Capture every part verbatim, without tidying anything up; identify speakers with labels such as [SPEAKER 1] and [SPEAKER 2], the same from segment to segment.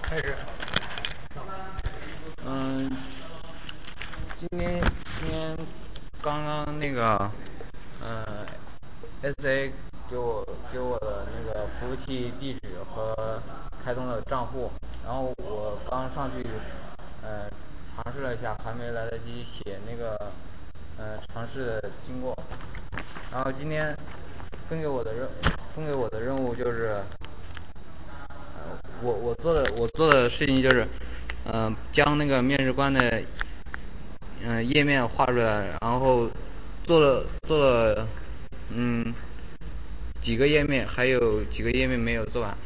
[SPEAKER 1] 开始。
[SPEAKER 2] 嗯，今天今天刚刚那个，嗯，S A 给我给我的那个服务器地址和开通了账户，然后我刚上去，呃，尝试了一下，还没来得及写那个，呃，尝试的经过。然后今天分给我的任分给我的任务就是，我我做的我做的事情就是，嗯、将那个面试官的嗯、呃页面画出来，然后做了做了嗯几个页面，还有几个页面没有做完。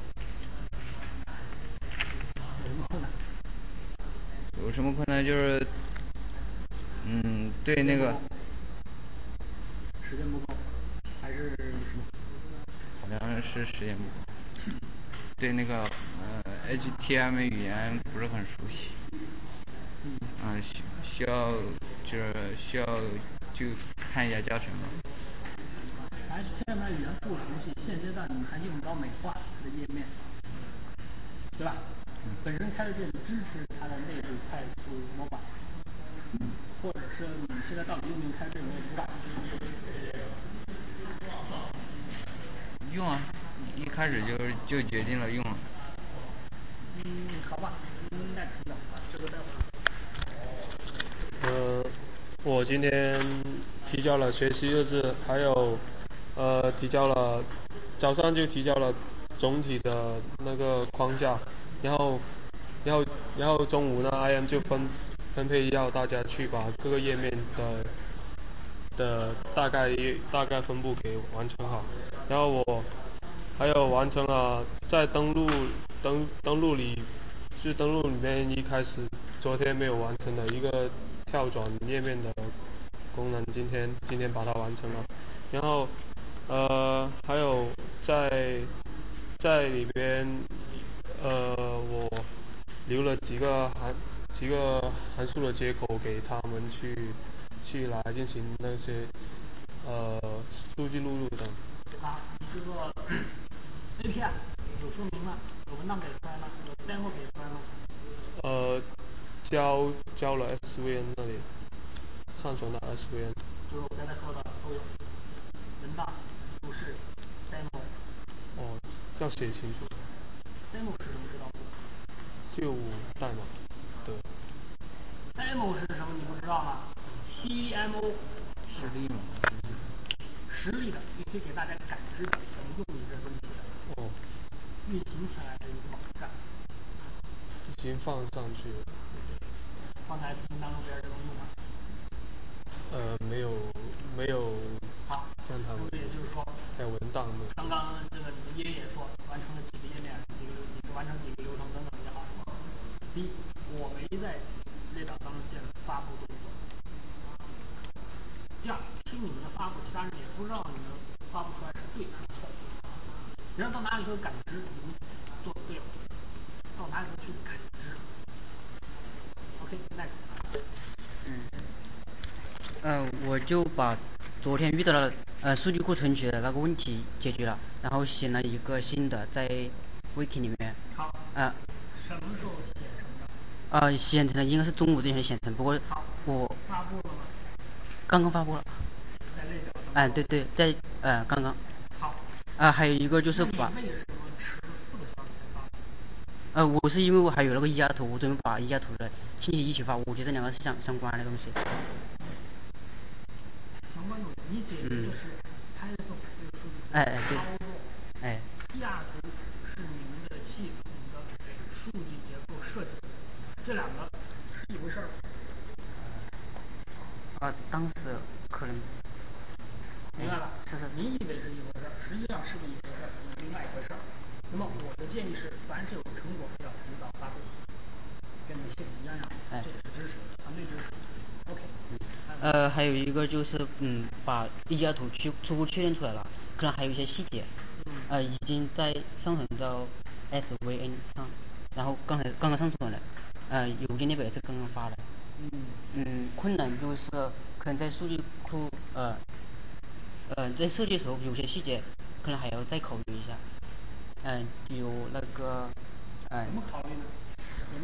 [SPEAKER 1] 有什么困难？
[SPEAKER 2] 有什么困难就是嗯对那个
[SPEAKER 1] 时间不够，还是什么？
[SPEAKER 2] 好像是时间不够，对那个呃 H T M L 语言不是很熟悉，
[SPEAKER 1] 嗯，
[SPEAKER 2] 嗯、需需要就是需要就看一下教程嘛。
[SPEAKER 1] H T M L 语言不熟悉，现阶段你们还用不着美化它的页面，对吧？本身开源就支持它的内部快速模板，或者是你现在到底用不用开源我也不知道。
[SPEAKER 2] 用啊，一开始就就决定了用了。
[SPEAKER 1] 嗯，好吧，next 的这个待会儿。
[SPEAKER 3] 呃，我今天提交了学习日志，还有呃提交了早上就提交了总体的那个框架，然后然后然后中午呢，I M 就分分配要大家去把各个页面的的大概大概分布给完成好，然后我还有完成了在登录登登录里是登录里面一开始昨天没有完成的一个跳转页面的功能，今天今天把它完成了，然后呃还有在在里边呃我留了几个函几个函数的接口给他们去去来进行那些呃数据录入等。
[SPEAKER 1] 好，你这个 A P I 有说明吗？有文档给出来吗？有 demo 给出来吗？
[SPEAKER 3] 呃，交交了 S V N 那里，上传到 S V N。
[SPEAKER 1] 就是我刚才说的都有，文档、注释、demo。
[SPEAKER 3] 哦，要写清楚。
[SPEAKER 1] demo 是什么知道不
[SPEAKER 3] 就代码，对。
[SPEAKER 1] ？demo 是什么你不知道吗？D M O
[SPEAKER 2] 实力嘛。
[SPEAKER 1] 实例的，你可以给大家感知的，怎么用你这东西的，
[SPEAKER 3] 哦，
[SPEAKER 1] 运行起来的一个网站，
[SPEAKER 3] 已经放上去了。
[SPEAKER 1] 放在 S 平当中别人就能用吗？
[SPEAKER 3] 呃，没有没有
[SPEAKER 1] 好，
[SPEAKER 3] 让他们
[SPEAKER 1] 那么也就是说，
[SPEAKER 3] 在文档的。
[SPEAKER 1] 刚刚这个你们爷爷说完成了几个页面，几个你完成几个流程等等也好。第一，我没在列表当中见发布动作。第二，听你们的发布，其他人也不知道你们发布出来是对还是错。人到哪里都有感知，你们做对了，到哪里都去感知。OK，next、okay,。
[SPEAKER 4] 嗯、呃，我就把昨天遇到的呃数据库存取的那个问题解决了，然后写了一个新的在 wiki 里面。
[SPEAKER 1] 好。
[SPEAKER 4] 呃，
[SPEAKER 1] 什么时候写成的？
[SPEAKER 4] 呃，写成的应该是中午之前写成，不过我
[SPEAKER 1] 发布了吗？
[SPEAKER 4] 刚刚发布了。
[SPEAKER 1] 在列表当中。
[SPEAKER 4] 哎、呃，对对，在呃刚刚。
[SPEAKER 1] 好。
[SPEAKER 4] 啊、呃，还有一个就是把。
[SPEAKER 1] 为什么迟了四个小时才发？
[SPEAKER 4] 呃，我是因为我还有那个一压图，我准备把一压图的信息一起发，我觉得这两个是相相关的东西。
[SPEAKER 1] 相关的，你解决的是 Python 这个数据
[SPEAKER 4] 哎哎对。
[SPEAKER 1] 操作。
[SPEAKER 4] 哎。
[SPEAKER 1] 一压图是你们的系统的数据结构设计，这两个是一回事儿。
[SPEAKER 4] 啊、呃，当时可能。
[SPEAKER 1] 明白了。
[SPEAKER 4] 是是。
[SPEAKER 1] 你以为是一回事儿，实际上是个一回事儿，另外一回事儿。那么我的建议是，凡是有成果要及早发布，跟你们系统一样样，
[SPEAKER 4] 哎，
[SPEAKER 1] 这是知识，团队知识。OK。
[SPEAKER 4] 呃，还有一个就是嗯，把一压图去初步确认出来了，可能还有一些细节，呃，已经在上传到 S V N 上，然后刚才刚刚上传的，呃，邮件列表也是刚刚发的。
[SPEAKER 1] 嗯
[SPEAKER 4] 嗯，困难就是可能在数据库呃呃在设计的时候有些细节可能还要再考虑一下。嗯、呃，有那个
[SPEAKER 1] 呃，怎么考虑呢？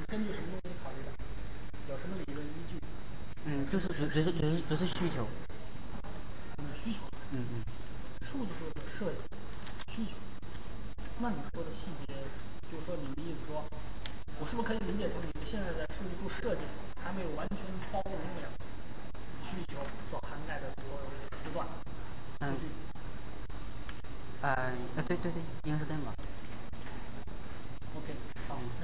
[SPEAKER 1] 根据什么东西考虑的？有什么理论依据？
[SPEAKER 4] 嗯，就是只只是只是只是需求。
[SPEAKER 1] 你需求，
[SPEAKER 4] 嗯嗯。
[SPEAKER 1] 数字说的设计需求，那你说的细节，就是说你的意思说，我是不是可以理解成你们现在在数据库设计还没有完全包容了需求所涵盖的所有时段数据？
[SPEAKER 4] 呃，呃，对对对，应该是这样吧。
[SPEAKER 1] OK， 好，那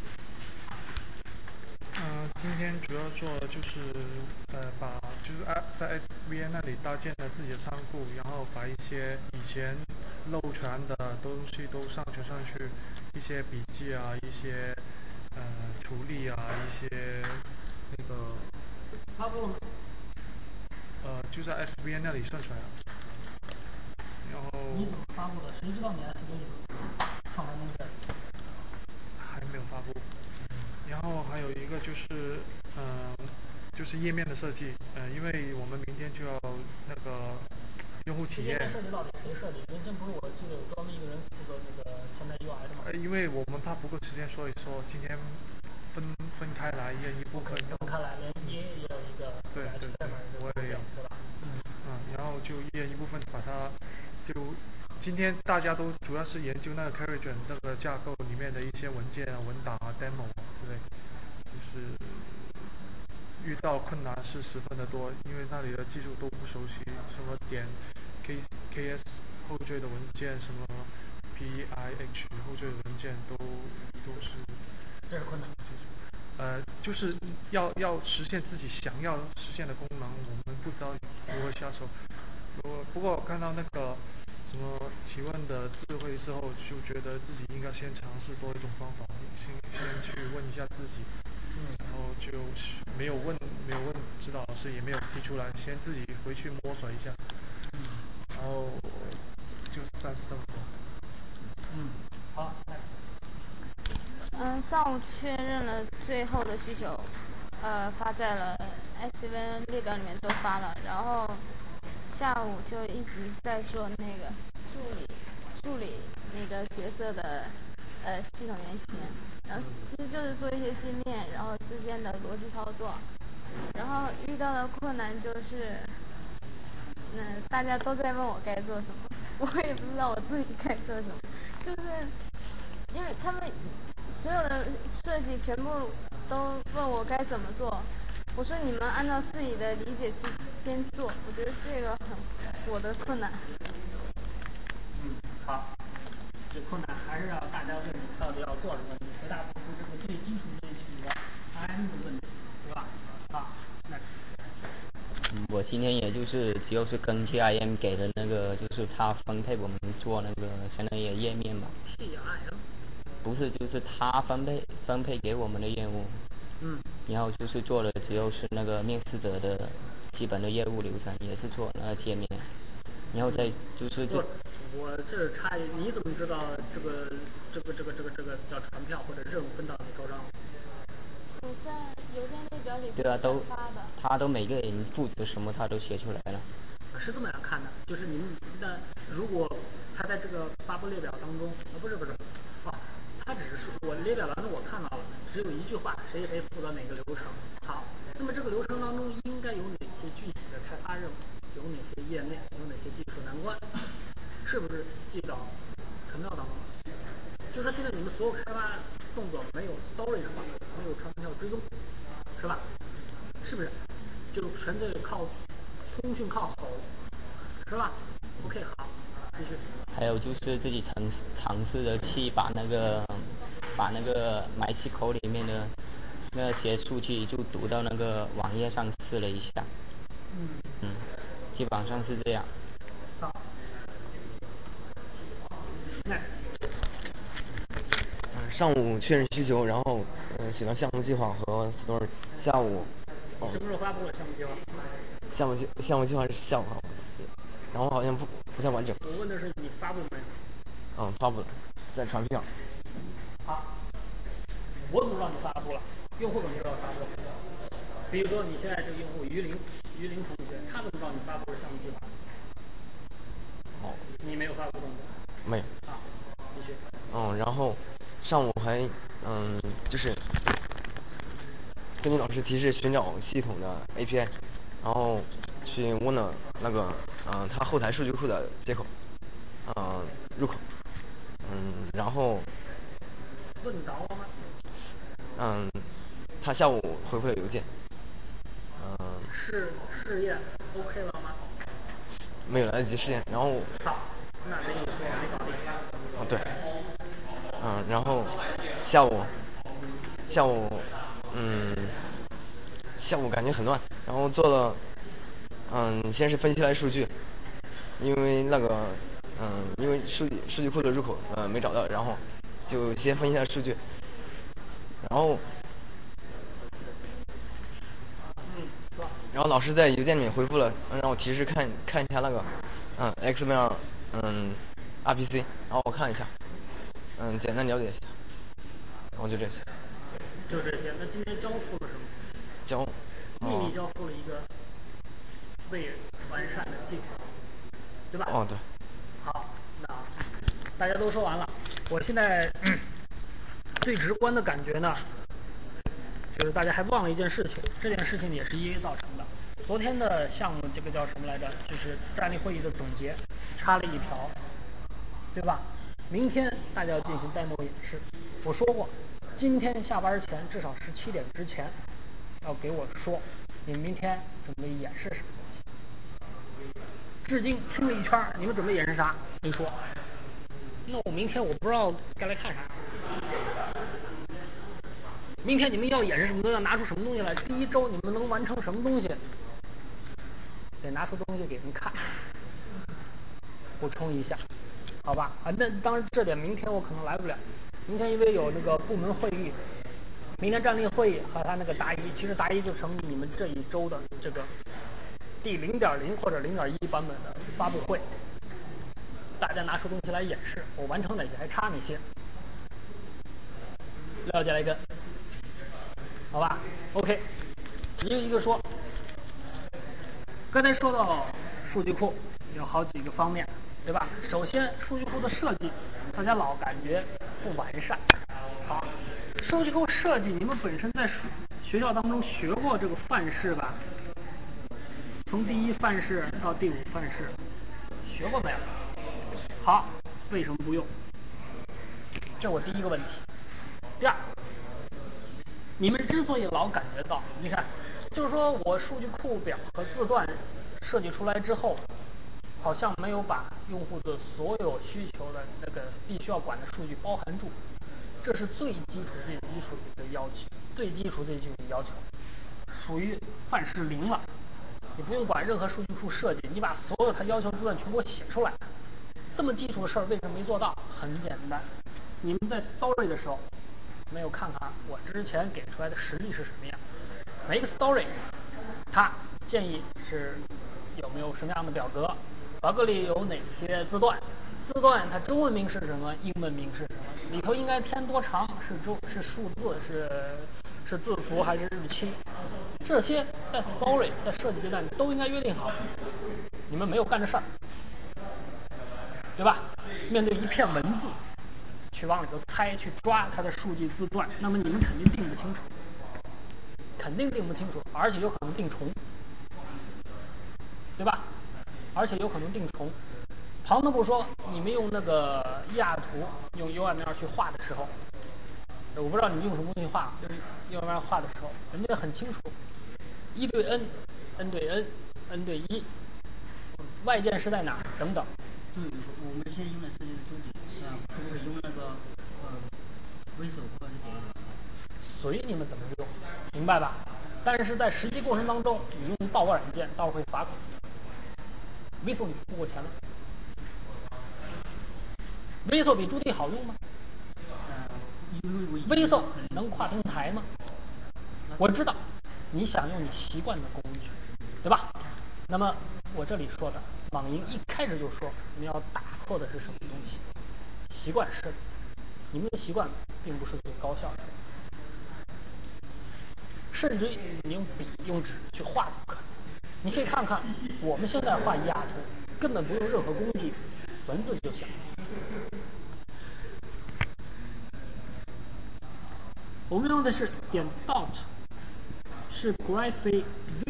[SPEAKER 3] 嗯、呃，今天主要做的就是呃，把就是在 S V N 那里搭建了自己的仓库，然后把一些以前漏传的东西都上传上去，一些笔记啊，一些呃处理啊，一些那个
[SPEAKER 1] 发布了吗？
[SPEAKER 3] 呃就在 S V N 那里上传了。然后
[SPEAKER 1] 你怎么发布的？谁知道你 S V N 上传东西？
[SPEAKER 3] 还没有发布。然后还有一个就是，嗯、呃，就是页面的设计，呃，因为我们明天就要那个用户体验。
[SPEAKER 1] 页面设计到底谁设计？原先不是我记得有专门一个人负责那个前台 U I 的吗？
[SPEAKER 3] 呃，因为我们怕不够时间，所以说今天分分开来，一人一部分。
[SPEAKER 1] 分开来，连你也有一个
[SPEAKER 3] 对对对，我也有，
[SPEAKER 1] 对吧？嗯
[SPEAKER 3] 嗯，然后就一人一部分把它就。今天大家都主要是研究那个 Carriage 那个架构里面的一些文件啊、文档啊、demo 啊之类，就是遇到困难是十分的多，因为那里的技术都不熟悉，什么点 K KS 后缀的文件，什么 P I H 后缀的文件都都是，
[SPEAKER 1] 这是困难。
[SPEAKER 3] 呃，就是要要实现自己想要实现的功能，我们不知道如何下手。我不过看到那个什么提问的智慧之后，就觉得自己应该先尝试多一种方法，先先去问一下自己，然后就没有问没有问指导老师，也没有提出来，先自己回去摸索一下，然后就暂时这么多。
[SPEAKER 1] 嗯，好。
[SPEAKER 5] 嗯，上午确认了最后的需求，呃，发在了 S V N 列表里面都发了，然后下午就一直在做那个助理助理那个角色的呃系统原型，然后其实就是做一些界面，然后之间的逻辑操作，然后遇到的困难就是，嗯，大家都在问我该做什么，我也不知道我自己该做什么，就是因为他们所有的设计全部都问我该怎么做，我说你们按照自己的理解去先做，我觉得这个很我的困难。
[SPEAKER 1] 嗯，好，这困难还是让大家问你到底要做什么，你回答不出这个最基础最基础的 I M 的问题，对吧？啊，那
[SPEAKER 2] 嗯，我今天也就是只有是根据 I M 给的那个，就是他分配我们做那个相当于页面嘛。
[SPEAKER 1] T I M。
[SPEAKER 2] 不是，就是他分配分配给我们的业务，
[SPEAKER 1] 嗯，
[SPEAKER 2] 然后就是做的只有是那个面试者的基本的业务流程，也是做那个界面，然后再就是
[SPEAKER 1] 不，我这是插一句，你怎么知道这个这个这个这个这个叫传票或者任务分到你头上？
[SPEAKER 5] 我在邮件列表里
[SPEAKER 2] 对啊，都
[SPEAKER 5] 发的。
[SPEAKER 2] 他都每个人负责什么，他都写出来了。
[SPEAKER 1] 是这么样看的，就是你们那如果他在这个发布列表当中，啊不是不是，哦，他只是说我列表当中我看到了，只有一句话，谁谁负责哪个流程。好，那么这个流程当中应该有哪些具体的开发任务，有哪些页面，有哪些技术难关，是不是记到传票当中了？就说现在你们所有开发动作没有 storage 化，没有传票追踪，是吧？是不是？就纯粹靠通讯靠吼，是吧 ？OK， 好，继续。
[SPEAKER 2] 还有就是自己尝试尝试着去把那个把那个 MySQL 里面的那些数据就读到那个网页上试了一下，
[SPEAKER 1] 嗯
[SPEAKER 2] 嗯，基本上是这样。
[SPEAKER 1] 好 ，next。
[SPEAKER 6] 嗯，上午确认需求，然后嗯写了项目计划和 story。下午
[SPEAKER 1] 你什么时候发布了项目计划？
[SPEAKER 6] 项目计项目计划是下午发布的，然后好像不不太完整。
[SPEAKER 1] 我问的是你发布没有？
[SPEAKER 6] 嗯，发布了，在传票。
[SPEAKER 1] 好，我怎么知道你发布了？用户怎么知道发布了？比如说你现在这个用户于林于林同学，他怎么知道你发布了项目计划？
[SPEAKER 6] 哦，
[SPEAKER 1] 你没有发布动作。
[SPEAKER 6] 没有。
[SPEAKER 1] 啊，继续。
[SPEAKER 6] 嗯，然后上午还嗯就是根据老师提示寻找系统的 A P I，然后去问了那个嗯、呃、它后台数据库的接口，嗯、呃、入口，嗯，然后
[SPEAKER 1] 问着了吗？
[SPEAKER 6] 嗯，他下午回复了邮件，嗯，
[SPEAKER 1] 试试验 OK 了吗？
[SPEAKER 6] 没有来得及试验，然后
[SPEAKER 1] 好，那没有说没搞定。
[SPEAKER 6] 哦对，嗯，然后下午下午嗯下午感觉很乱，然后做了嗯先是分析来数据，因为那个嗯因为数据数据库的入口呃没找到，然后就先分析一下数据，然后然后老师在邮件里面回复了，让我提示看看一下那个嗯 X M L 嗯 R P C， 然后我看了一下，嗯简单了解一下，然后就这些。
[SPEAKER 1] 就这些。那今天交付了什么？
[SPEAKER 6] 交
[SPEAKER 1] 秘密
[SPEAKER 6] 哦
[SPEAKER 1] 交付了一个未完善的计划，对吧？
[SPEAKER 6] 哦对，
[SPEAKER 1] 好，那大家都说完了。我现在、嗯、最直观的感觉呢，就是大家还忘了一件事情，这件事情也是 E A 造成的。昨天的项目这个叫什么来着？就是站立会议的总结，插了一条，对吧？明天大家要进行 demo 演示。我说过，今天下班前至少十七点之前，要给我说你们明天准备演示什么东西。至今听了一圈，你们准备演示啥？没说。那我明天我不知道该来看啥。明天你们要演示什么东西？要拿出什么东西来？第一周你们能完成什么东西？得拿出东西给人看。补充一下，好吧？啊，那当然这点明天我可能来不了。明天因为有那个部门会议，明天站立会议和他那个答疑，其实答疑就成你们这一周的这个第零点零或者零点一版本的发布会。大家拿出东西来演示，我完成哪些，还差哪些，了解了一个，好吧 ？OK， 一个一个说。刚才说到数据库有好几个方面，对吧？首先，数据库的设计，大家老感觉不完善。好，数据库设计，你们本身在学校当中学过这个范式吧？从第一范式到第五范式，学过没有？好，为什么不用？这是我第一个问题。第二，你们之所以老感觉到，你看，就是说我数据库表和字段设计出来之后，好像没有把用户的所有需求的那个必须要管的数据包含住，这是最基础、最基础的一个要求，最基础、最基础的要求，属于范式零了。你不用管任何数据库设计，你把所有它要求字段全给我写出来。这么基础的事儿为什么没做到？很简单，你们在 story 的时候没有看看我之前给出来的实例是什么样。每一个 story， 它建议是有没有什么样的表格，表格里有哪些字段，字段它中文名是什么，英文名是什么，里头应该填多长，是中是数字，是是字符还是日期，这些在 story 在设计阶段都应该约定好。你们没有干这事儿，对吧？面对一片文字，去往里头猜，去抓它的数据字段，那么你们肯定定不清楚，肯定定不清楚，而且有可能定重，对吧？而且有可能定重。旁的不说，你们用那个 E R 图，用 U M L 去画的时候，我不知道你们用什么东西画，用 U M L 画的时候，人家很清楚，一对 n，n 对 n，n 对一，外键是在哪儿等等。
[SPEAKER 4] 对，我们现在用的是中底，啊，不会用那个呃 Visual 或者是别的。
[SPEAKER 1] 随你们怎么用，明白吧？但是在实际过程当中，你用盗版软件，到时候会罚款。Visual 你付过钱了 ？Visual 比朱棣好用吗？Visual 能跨平台吗？我知道你想用你习惯的工具，对吧？那么我这里说的，网银一开始就说你们要打破的是什么东西？习惯设计，你们的习惯并不是最高效的，甚至于你用笔用纸去画都可以。你可以看看我们现在画一 R 图，根本不用任何工具，文字就行。我们用的是点 dot 是 Graphviz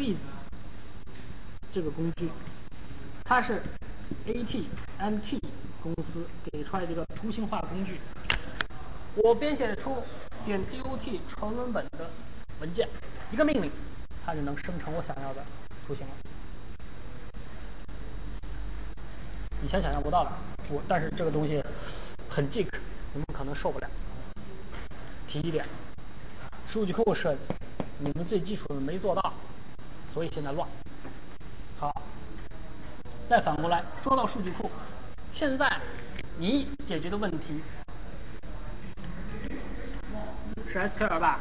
[SPEAKER 1] 这个工具，它是 A T M T 公司给出来这个图形化工具。我编写出点 dot 纯文本的文件，一个命令，它就能生成我想要的图形了。以前想象不到的，我但是这个东西很 geek， 你们可能受不了。提一点，数据库设计，你们最基础的没做到，所以现在乱。好，再反过来说到数据库，现在你解决的问题是 S Q L 吧？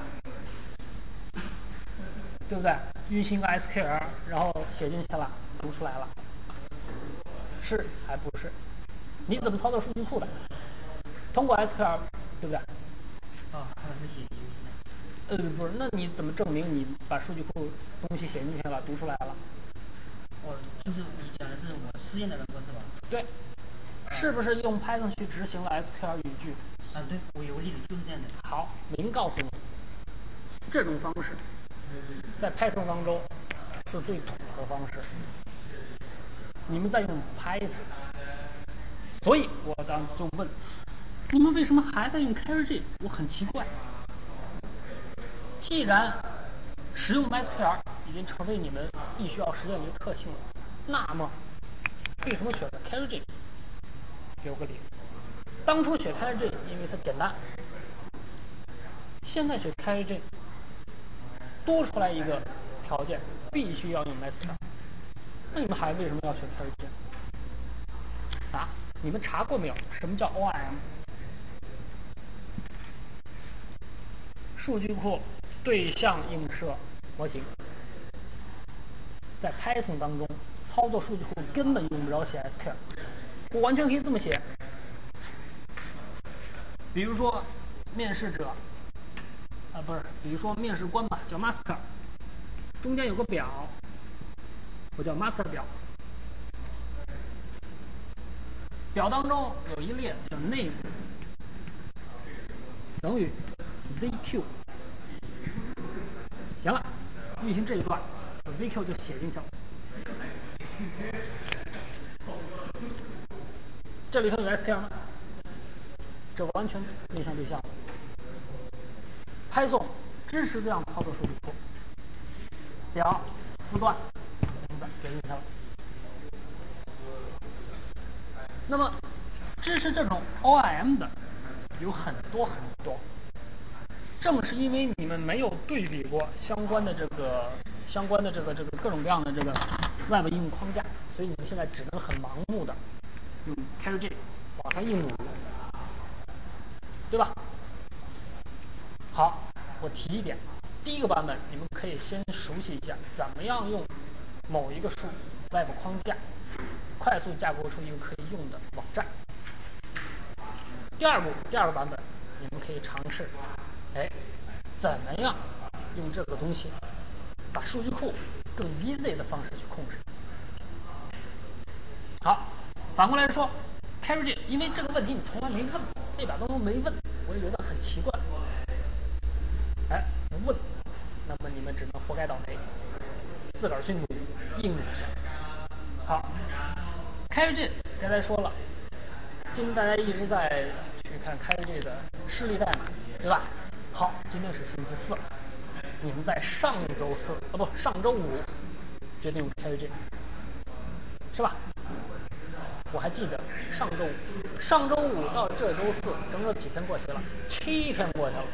[SPEAKER 1] 对不对？运行个 S Q L， 然后写进去了，读出来了，是还不是？你怎么操作数据库的？通过 S Q L， 对不对？
[SPEAKER 4] 哦，还是写进去
[SPEAKER 1] 呃，不是，那你怎么证明你把数据库东西写进去了，读出来了？
[SPEAKER 4] 哦，就是你讲的是我试验的那个是吧？
[SPEAKER 1] 对，是不是用 Python 去执行了 S Q L 语句？
[SPEAKER 4] 啊，对，我有个例子就是这样的。
[SPEAKER 1] 好，您告诉你，这种方式在 Python 当中是最土的方式。你们在用 Python， 所以我当就问，你们为什么还在用 Carry？ 我很奇怪。既然使用 S Q L 已经成为你们必须要实现的一个特性了，那么为什么选择 Carry？ 给我个理由。当初选 Carry 因为它简单，现在选 Carry 多出来一个条件，必须要用 S Q L。那你们还为什么要选 Carry？ 啊？你们查过没有？什么叫 O R M？ 数据库对象映射模型。在 Python 当中，操作数据库根本用不着写 S Q L， 我完全可以这么写。比如说，面试者，啊不是，比如说面试官吧，叫 master， 中间有个表，我叫 master 表。表当中有一列叫 name， 等于 zq。行了，运行这一段 ，zq 就写进去了。这里头有 S Q L 吗？这完全对象对象。Python 支持这样操作数据库，表、字段、名字给进去了。那么支持这种 O R M 的有很多很多。正是因为你们没有对比过相关的这个相关的这个这个各种各样的这个 Web 应用框架，所以你们现在只能很盲目的用 Carry 往上一抹，对吧？好，我提一点，第一个版本你们可以先熟悉一下怎么样用某一个数 Web 框架快速架构出一个可以用的网站。第二步，第二个版本你们可以尝试，哎，怎么样用这个东西把数据库更 easy 的方式去控制。好，反过来说 Carry， 因为这个问题你从来没问，那边当中没问，我也觉得很奇怪。哎，不问，那么你们只能活该倒霉，自个儿去努硬努去。好 ，Carry 刚才说了，今天大家一直在去看 Carry 的示例代码，对吧？好，今天是星期四，你们在上周四啊不上周五决定用 Carry， 是吧？我还记得上周五，上周五到这周四，整整几天过去了？七天过去了。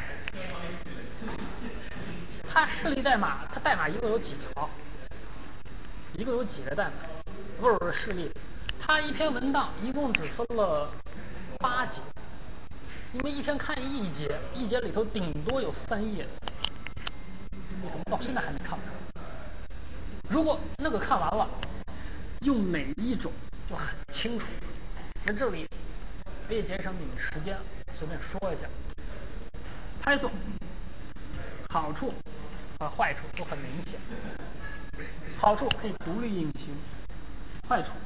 [SPEAKER 1] 它示例代码，它代码一共有几条？一共有几个代码？不是不是示例，它一篇文档一共只分了八节，因为一天看一节，一节里头顶多有三页，为什么到现在还没看完？如果那个看完了，用哪一种就很清楚。那这里可以节省你们时间，随便说一下。Python 好处和坏处都很明显。好处可以独立运行，坏处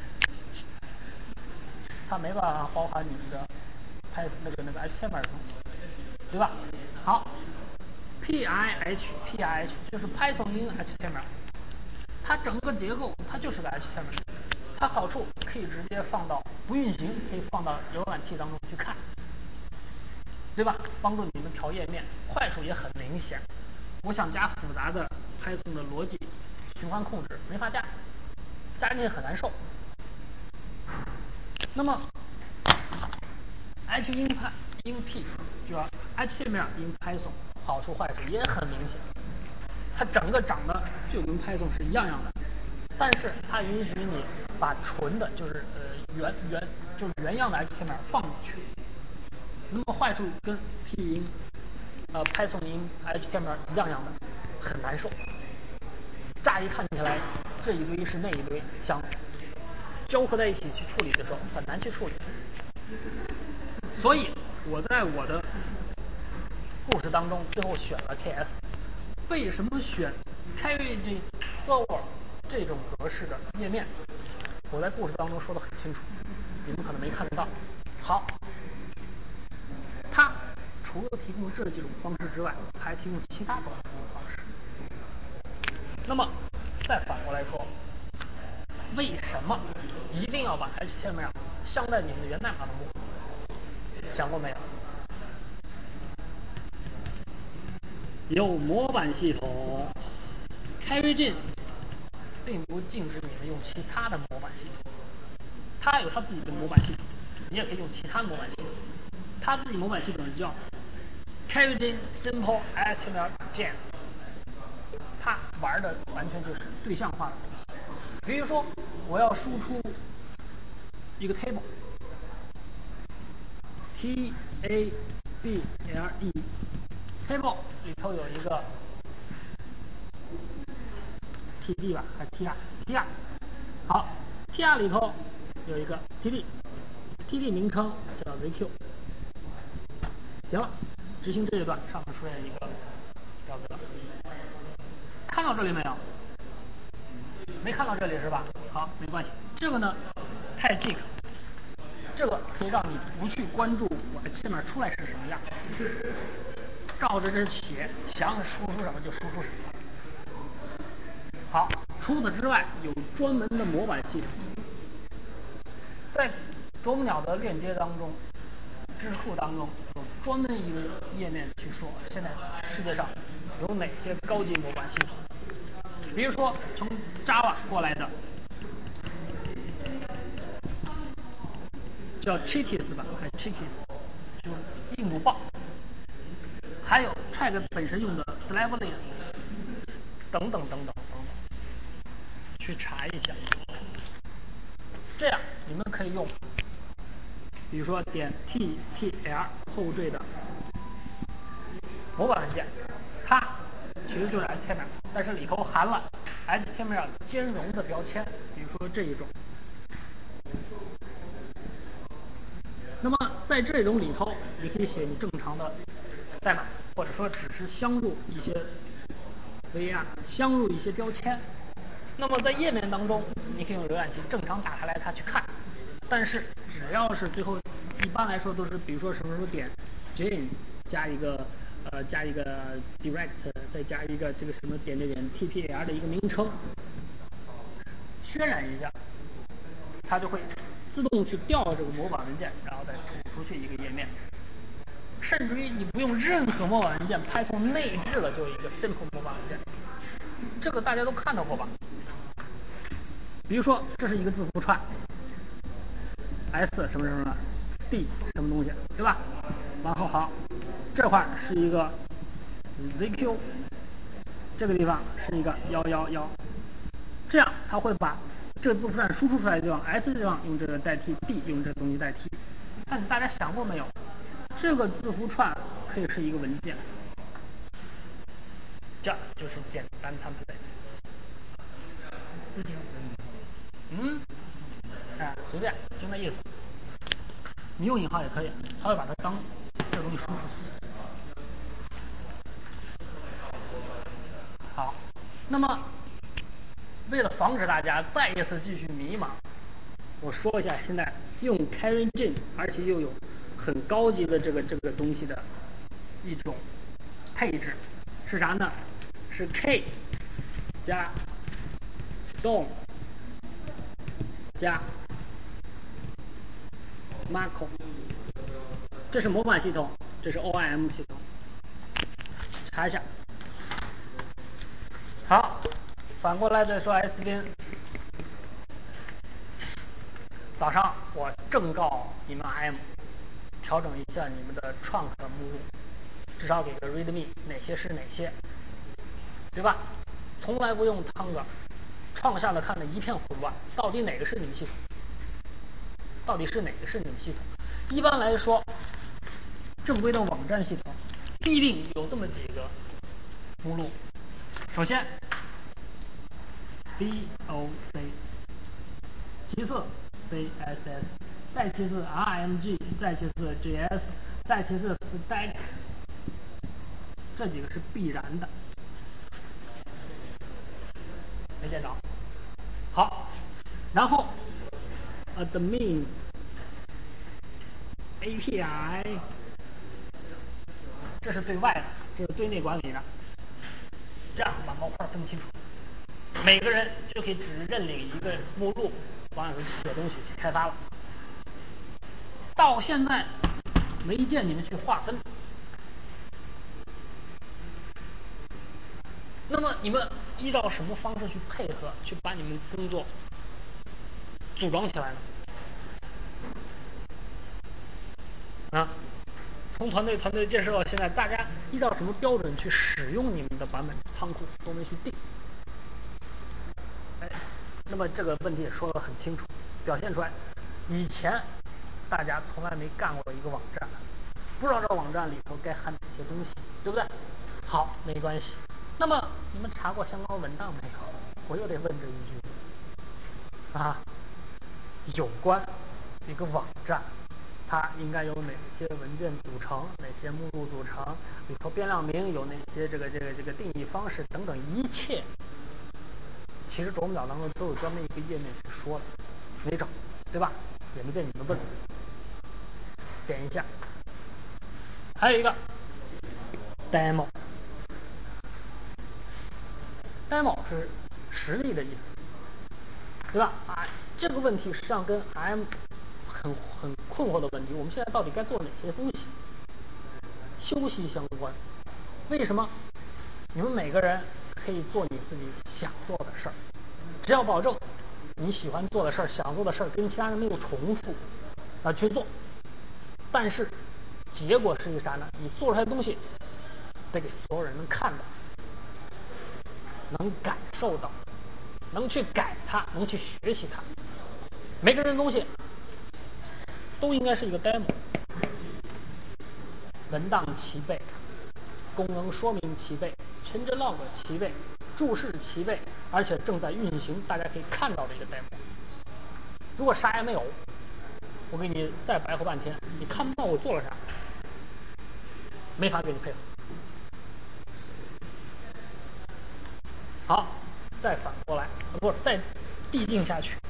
[SPEAKER 1] 它没办法包含你的 Python 那个那个 H T M L 的东西，对吧？好， P I H P I H 就是 Python in H T M L， 它整个结构它就是个 H T M L， 它好处可以直接放到不运行，可以放到浏览器当中去看，对吧？帮助你们调页面。坏处也很明显，我想加复杂的 Python 的逻辑循环控制没法加，加进去很难受。那么 H in in P 就要 H T M L in Python， 好处坏处也很明显，它整个长得就跟 Python 是一样样的，但是它允许你把纯的，就是呃原原就是原样的 H T M L 放进去。那么坏处跟 P in 呃 Python in H T M L 一样样的，很难受。乍一看起来这一堆是那一堆，想交合在一起去处理的时候很难去处理。所以我在我的故事当中最后选了 K S。为什么选 Carrygin Server 这种格式的页面？我在故事当中说的很清楚，你们可能没看到。好，它除了提供这几种方式之外，还提供其他种服务方式。那么再反过来说，为什么一定要把 H T M L 镶在你们的源代码当中？想过没有？有模板系统 ，Carrygin 并不禁止你们用其他的模板系统，它有它自己的模板系统，你也可以用其他的模板系统。它自己模板系统叫 Carrygin Simple H T M L Gen， 它玩的完全就是对象化的东西。比如说，我要输出一个 table。T A B L E table 里头有一个 T D 吧，还是 T R T R 好 T R 里头有一个 T D T D 名称叫 Z Q。 行了，执行这一段上面出现一个表格，看到这里没有？没看到这里是吧？好，没关系，这个呢太 G， 这个可以让你不去关注我的页面出来是什么样，照着这写，想输出什么就输出什么。好，除此之外，有专门的模板系统，在啄木鸟的链接当中，知识库当中有专门一个页面去说，现在世界上有哪些高级模板系统。比如说从 Java 过来的，叫 Chitties 吧，还是 Chickies， 就是印度豹。还有 Track 本身用的 Slavless， 等等等等等等，去查一下。这样你们可以用，比如说点 T T L 后缀的模板文件，它其实就是 H T M L， 但是里头含了 H T M L 兼容的标签，比如说这一种。那么在这种里头，你可以写你正常的代码，或者说只是镶入一些 V R， 镶入一些标签。那么在页面当中，你可以用浏览器正常打开来它去看。但是只要是最后，一般来说都是，比如说什么时候点 Jane 加一个呃加一个 Direct， 再加一个这个什么点点点 T P L 的一个名称，渲染一下，它就会自动去调这个模板文件，然后再吐出去一个页面。甚至于你不用任何模板文件 ，Python 内置了就一个 simple 模板文件，这个大家都看到过吧？比如说这是一个字符串 ，S 什么什么 D 什么东西，对吧？然后好，这块是一个 Z Q， 这个地方是一个幺幺幺，这样它会把这个字符串输出出来的地方 S 的地方用这个代替 ，D 用这个东西代替。看大家想过没有？这个字符串可以是一个文件，这就是简单 template。嗯，哎，随便，就那意思。你用引号也可以，它会把它当这个东西输出出去。好，那么为了防止大家再一次继续迷茫，我说一下现在用 Carrygin， 而且又有很高级的这个这个东西的一种配置。 是啥呢？是 K 加 Storm 加 Macro， 这是模板系统，这是 O I M 系统。查一下。好，反过来再说 S V N。早上我正告你们 I M 调整一下你们的 trunk 目录，至少给个 readme 哪些是哪些，对吧？从来不用 Tongue， 创下的看的一片混乱，到底哪个是你们系统？到底是哪个是你们系统？一般来说，正规的网站系统必定有这么几个目录。首先 D O C， 其次 C S S， 再其次 R M G， 再其次 J S， 再其次 Static， 这几个是必然的。没见着。好，然后 Admin A P I， 这是对外的，这是对内管理的。这样把模块分清楚，每个人就可以只认领一个目录，往里头写东西去开发了。到现在没见你们去划分，那么你们依照什么方式去配合，去把你们工作组装起来呢？啊，从团队团队建设到现在，大家依照什么标准去使用你们的版本仓库都没去定。哎，那么这个问题也说得很清楚，表现出来，以前大家从来没干过一个网站，不知道这个网站里头该含哪些东西，对不对？好，没关系。那么你们查过相关文档没有？我又得问这一句啊，有关一个网站，它应该由哪些文件组成，哪些目录组成，里头变量名有哪些这个这个这个定义方式等等一切，其实啄木鸟当中都有专门一个页面去说的，没整，对吧？也没见你们问。点一下，还有一个 demo。demo 是实例的意思，对吧？啊，这个问题实际上跟 I M 很很困惑的问题，我们现在到底该做哪些东西，休息相关。为什么？你们每个人可以做你自己想做的事儿，只要保证你喜欢做的事儿、想做的事儿跟其他人没有重复，啊去做。但是结果是一个啥呢？你做出来的东西得给所有人能看到，能感受到，能去改它，能去学习它。每个人的东西都应该是一个 demo， 文档齐备，功能说明齐备， changelog 齐备，注释齐备，而且正在运行，大家可以看到的一个 demo。如果啥也没有，我给你再白活半天，你看不到我做了啥，没法给你配合。好，再反过来，不是再递进下去。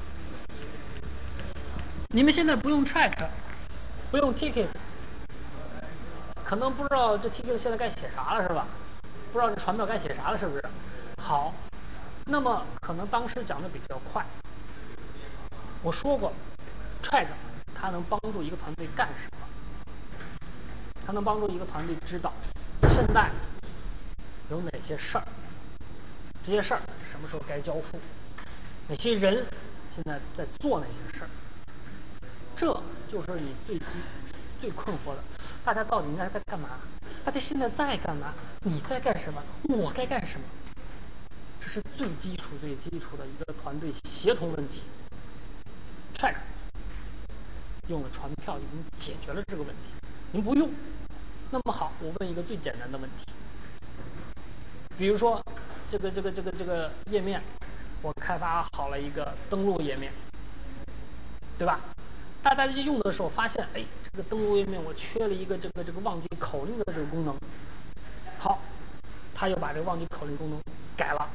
[SPEAKER 1] 你们现在不用 track， 不用 tickets， 可能不知道这 tickets 现在该写啥了是吧？不知道这传票该写啥了是不是？好，那么可能当时讲的比较快。我说过 track 它能帮助一个团队干什么？它能帮助一个团队知道现在有哪些事儿，这些事儿什么时候该交付，哪些人现在在做哪些事儿。这就是你最基最困惑的，大家到底应该在干嘛？大家现在在干嘛？你在干什么？我该干什么？这是最基础最基础的一个团队协同问题。track 用了传票已经解决了这个问题，您不用。那么好，我问一个最简单的问题，比如说这个这个这个这个页面，我开发好了一个登录页面，对吧？大家用的时候发现，哎，这个登录页面我缺了一个这个这个忘记口令的这个功能。好，他又把这个忘记口令功能改了。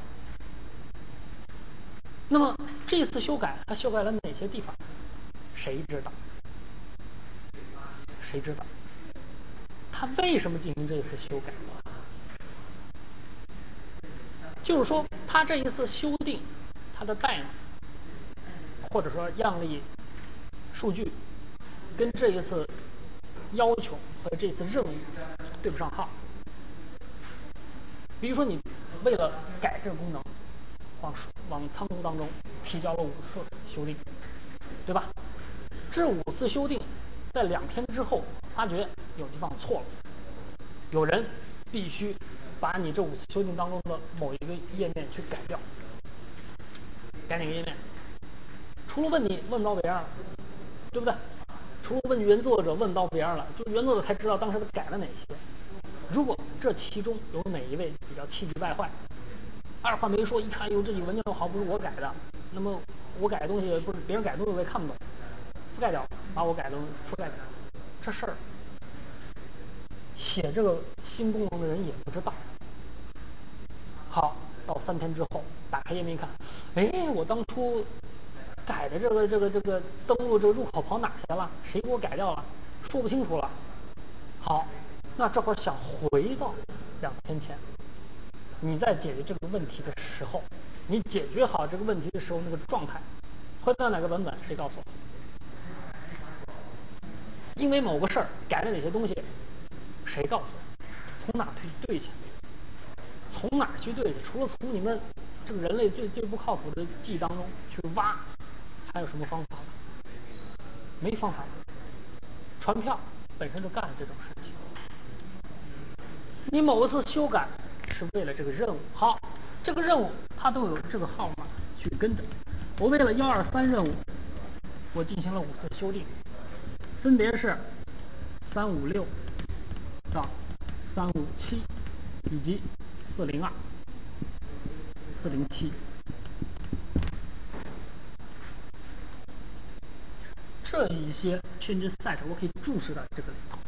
[SPEAKER 1] 那么这次修改，他修改了哪些地方？谁知道？谁知道？他为什么进行这次修改？ 就是说，它这一次修订它的代码，或者说样例数据，跟这一次要求和这次任务对不上号。比如说，你为了改这个功能，往往仓库当中提交了五次修订，对吧？这五次修订在两天之后发觉有地方错了，有人必须把你这五次修订当中的某一个页面去改掉。改哪个页面？出了问题问不着别人了，对不对？除了问原作者问不到别人了，就原作者才知道当时他改了哪些。如果这其中有哪一位比较气急败坏，二话没说，一看哟，这里文件好不是我改的，那么我改的东西不是别人改的东西我也看不懂，覆盖掉，把我改的东西覆盖掉，这事儿写这个新功能的人也不知道。好，到三天之后打开页面一看，哎，我当初改的这个这个这个登录这个入口跑哪去了？谁给我改掉了？说不清楚了。好，那这会儿想回到两天前，你在解决这个问题的时候，你解决好这个问题的时候那个状态，回到哪个文本？谁告诉我？因为某个事儿改了哪些东西，谁告诉我？从哪去对去？从哪儿去对去？除了从你们这个人类最最不靠谱的记忆当中去挖，还有什么方法？没方法。传票本身就干这种事情。你某一次修改是为了这个任务，好，这个任务它都有这个号码去跟着。我为了幺二三任务，我进行了五次修订，分别是三五六到三五七以及四零二、四零七。这一些 change set 我可以注释到这个里头，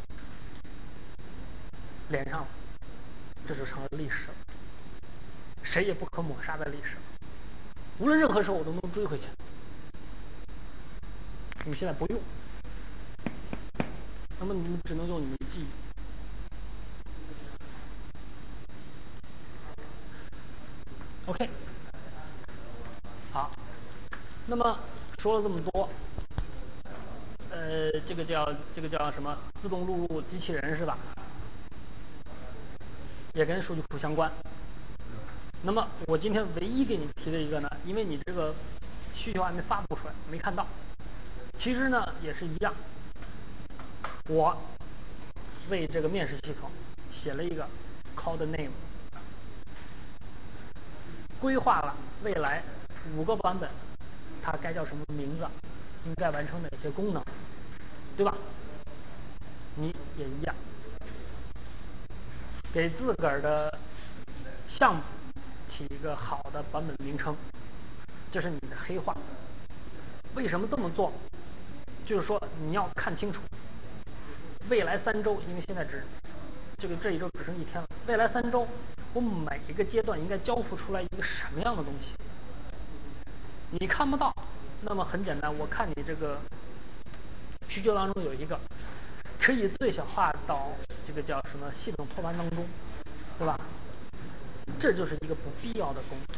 [SPEAKER 1] 连上了，这就成了历史了，谁也不可抹杀的历史。无论任何时候我都能追回去。你们现在不用，那么你们只能用你们的记忆。OK， 好，那么说了这么多，呃，这个叫这个叫什么？自动录入机器人是吧？也跟数据库相关。那么我今天唯一给你提的一个呢，因为你这个需求还没发布出来，没看到。其实呢也是一样，我为这个面试系统写了一个 code name， 规划了未来五个版本，它该叫什么名字，应该完成哪些功能，对吧？你也一样，给自个儿的项目起一个好的版本名称，这是你的黑话。为什么这么做？就是说你要看清楚，未来三周，因为现在只这个这一周只剩一天了，未来三周，我每一个阶段应该交付出来一个什么样的东西？你看不到，那么很简单，我看你这个需求当中有一个可以最小化到这个叫什么系统托盘当中，对吧？这就是一个不必要的功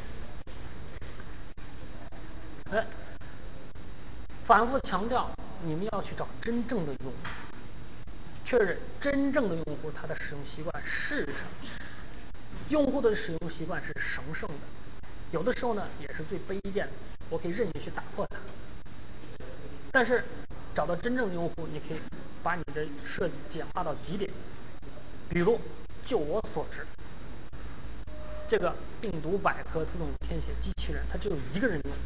[SPEAKER 1] 能。哎，反复强调，你们要去找真正的用户，确认真正的用户他的使用习惯是什么。用户的使用习惯是神圣的，有的时候呢也是最卑贱的，我可以任意去打破它。但是找到真正的用户，你可以把你的设计简化到极点。比如，就我所知，这个病毒百科自动填写机器人，它只有一个人用，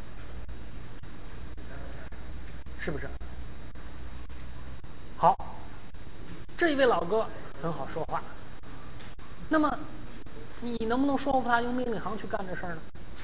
[SPEAKER 1] 是不是？好，这一位老哥很好说话，那么你能不能说服他用命令行去干这事儿呢？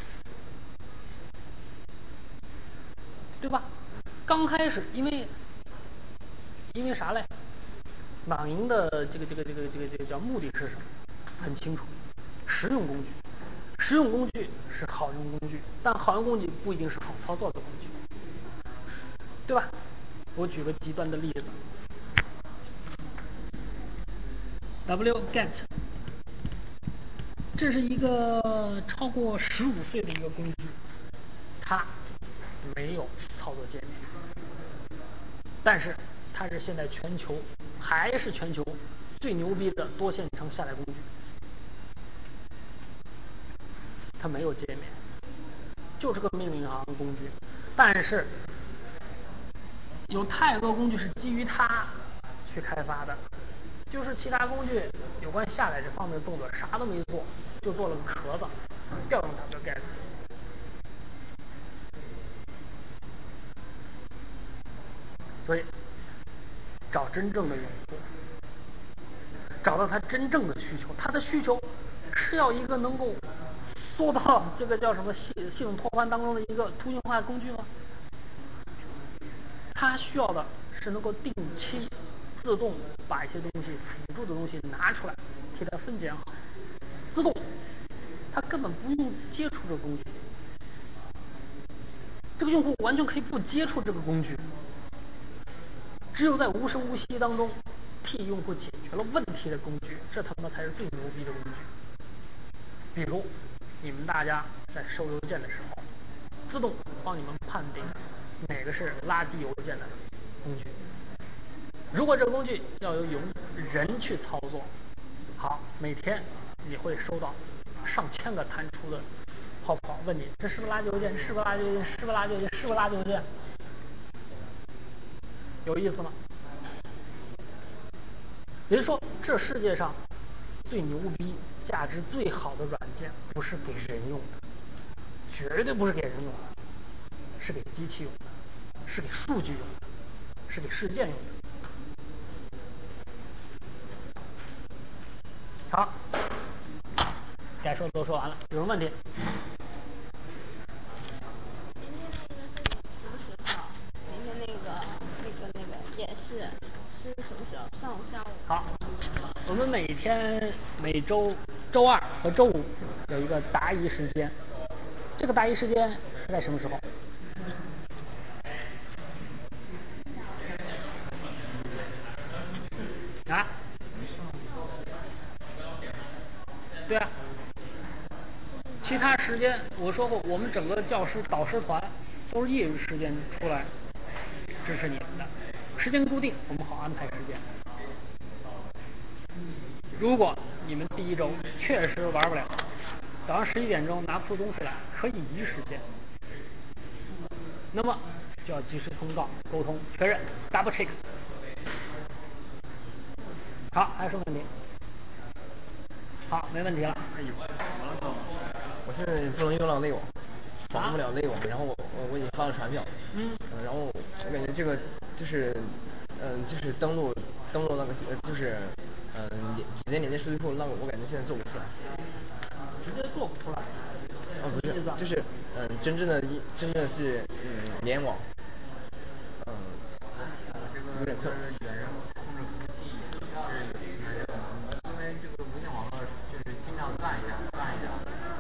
[SPEAKER 1] 对吧？刚开始，因为因为啥嘞？马云的这个这个这个这个这个叫目的是什么？很清楚，实用工具。实用工具是好用工具，但好用工具不一定是好操作的工具，对吧？我举个极端的例子 ，wget 这是一个超过十五岁的一个工具，它没有操作界面，但是它是现在全球还是全球最牛逼的多线程下载工具。它没有界面，就是个命令行工具，但是有太多工具是基于它去开发的，就是其他工具有关下载这方面的动作啥都没做，就做了个壳子，调用 wget。所以找真正的用户，找到他真正的需求，他的需求是要一个能够缩到这个叫什么系系统托盘当中的一个图形化工具吗？他需要的是能够定期自动把一些东西辅助的东西拿出来，替他分拣好，自动，他根本不用接触这个工具，这个用户完全可以不接触这个工具，只有在无声无息当中替用户解决了问题的工具，这他妈才是最牛逼的工具。比如你们大家在收邮件的时候，自动帮你们判定哪个是垃圾邮件的工具。如果这个工具要由人去操作，好，每天你会收到上千个弹出的泡泡，问你这是不是垃圾邮件？是不是垃圾邮件？是不是垃圾邮件？是不是垃圾邮件？有意思吗？也就是说，这世界上最牛逼、价值最好的软件，不是给人用的，绝对不是给人用的，是给机器用的，是给数据用的，是给事件用的。好，该说的都说完了，有什么问题？
[SPEAKER 5] 明天那个是什么时候？明天那个那个那个演示是什么时候？上午、下午？
[SPEAKER 1] 好，我们每天每周周二和周五有一个答疑时间，这个答疑时间是在什么时候？啊？对啊，其他时间我说过，我们整个教师导师团都是业余时间出来支持你们的，时间固定，我们好安排时间。如果你们第一周确实玩不了，早上十一点钟拿不出东西来，可以移时间，那么就要及时通告、沟通、确认 ，double check。好，还有什么问题？好，没问题了。
[SPEAKER 6] 我现在不能用到内网，访不了内网，然后我我我已经发了传票，
[SPEAKER 1] 嗯，
[SPEAKER 6] 呃然后我感觉这个就是嗯、就是登录登录那个呃就是嗯、连直接连接数据库，那我我感觉现在做不出来。
[SPEAKER 1] 直接做不出来。
[SPEAKER 6] 啊，不是，就是嗯、真正的一真正的是嗯联网，嗯、有点困难。
[SPEAKER 2] 远程控制服务器也是有它这个，因为这个无线网络就是经常断一下断一下。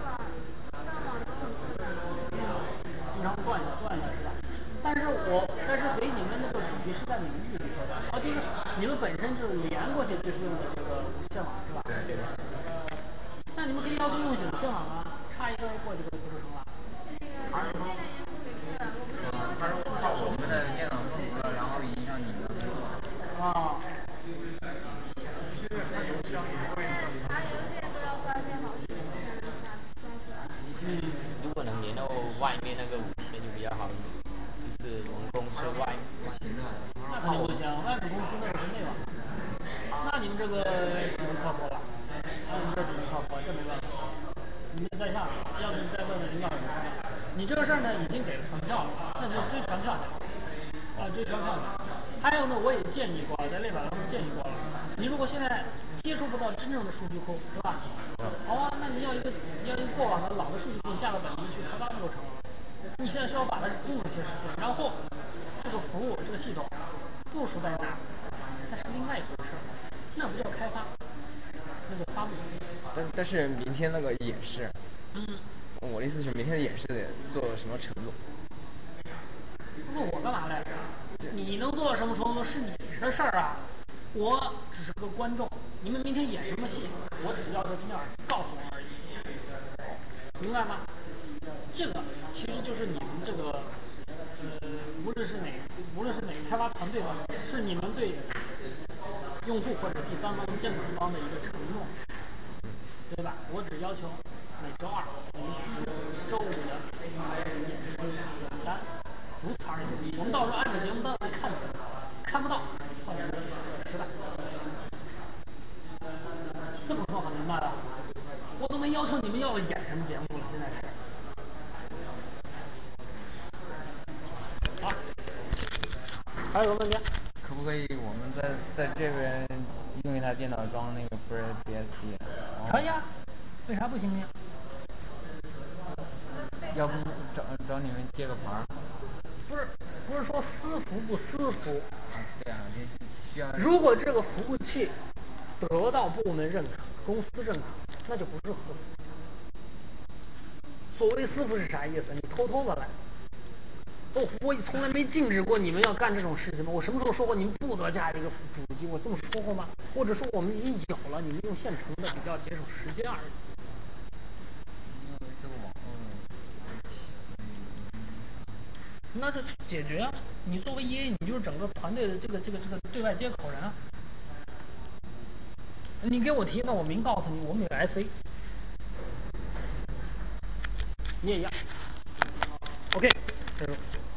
[SPEAKER 1] 经常断一下断一下是吧？但是我但是所以你们那个主机是在你们自己车上，啊，就是你们本身就是连过去就是用的这个无线网是吧？
[SPEAKER 2] 对对。
[SPEAKER 1] 那你们可以要求用有线网啊，插一根过去不就成了？
[SPEAKER 2] 还是说，还是靠我们的电脑风格，然后影响你们的工作。
[SPEAKER 1] 啊。
[SPEAKER 2] 其实它邮箱也会。
[SPEAKER 5] 发邮件都要挂电脑去才能下下出来。
[SPEAKER 4] 嗯，如果能连到外面那个无线就比较好一点，就是我们公司外
[SPEAKER 2] 不行的，
[SPEAKER 1] 那肯定不行，外面公司那个是内网，那你们这个只能靠谱了，那你们这只能靠谱，这没办法。你们在下，要不你再问问领导人看看。你这个事儿呢，已经给了传票了，那就追传票去，啊，追传票去。还有呢，我也建议过，在列表当中建议过了，你如果现在接触不到真正的数据库，是吧？好啊，那你要一个要一个过往的老的数据库架到本地去开发不就成了？你现在是要把它通用些实现，然后这个服务这个系统部署在哪儿，那是另外一回事儿，那不叫开发，那就发布。
[SPEAKER 6] 但但是明天那个演示，
[SPEAKER 1] 嗯，
[SPEAKER 6] 我的意思是明天的演示得做到什么程度？
[SPEAKER 1] 问我干嘛来着？你能做到什么程度是你的事儿啊，我只是个观众。你们明天演什么戏，我只是要求今天晚上告诉我而已。 明白吗？这个其实就是你们这个，呃，无论是哪，无论是哪个开发团队方面，是你们对用户或者第三方监管方的一个承诺，对吧？我只要求每周二、你周五的演出简单，如此而已。我们到时候按照节目单来看，看不到，换成失败。这么说很明白了，我都没要求你们要演什么节目了，现在是。好，还有个问题？
[SPEAKER 2] 可不可以我们在在这边用一台电脑装那个 FreeBSD？
[SPEAKER 1] 可以啊，为啥不行呢？
[SPEAKER 2] 要不找找你们借个盘儿？
[SPEAKER 1] 不是，不是说私服不私服。
[SPEAKER 2] 啊，对啊，这需要。
[SPEAKER 1] 如果这个服务器得到部门认可、公司认可，那就不是私服。所谓私服是啥意思？你偷偷的来。我我从来没禁止过你们要干这种事情吗？我什么时候说过你们不得加一个主机？我这么说过吗？或者说我们已经有了，你们用现成的比较节省时间而已。
[SPEAKER 2] 因为这个网络，
[SPEAKER 1] 那就解决啊！你作为 E A，你就是整个团队的这个这个这个对外接口人啊。你给我提，那我明告诉你，我们有 S A， 你也一样。OK，这是。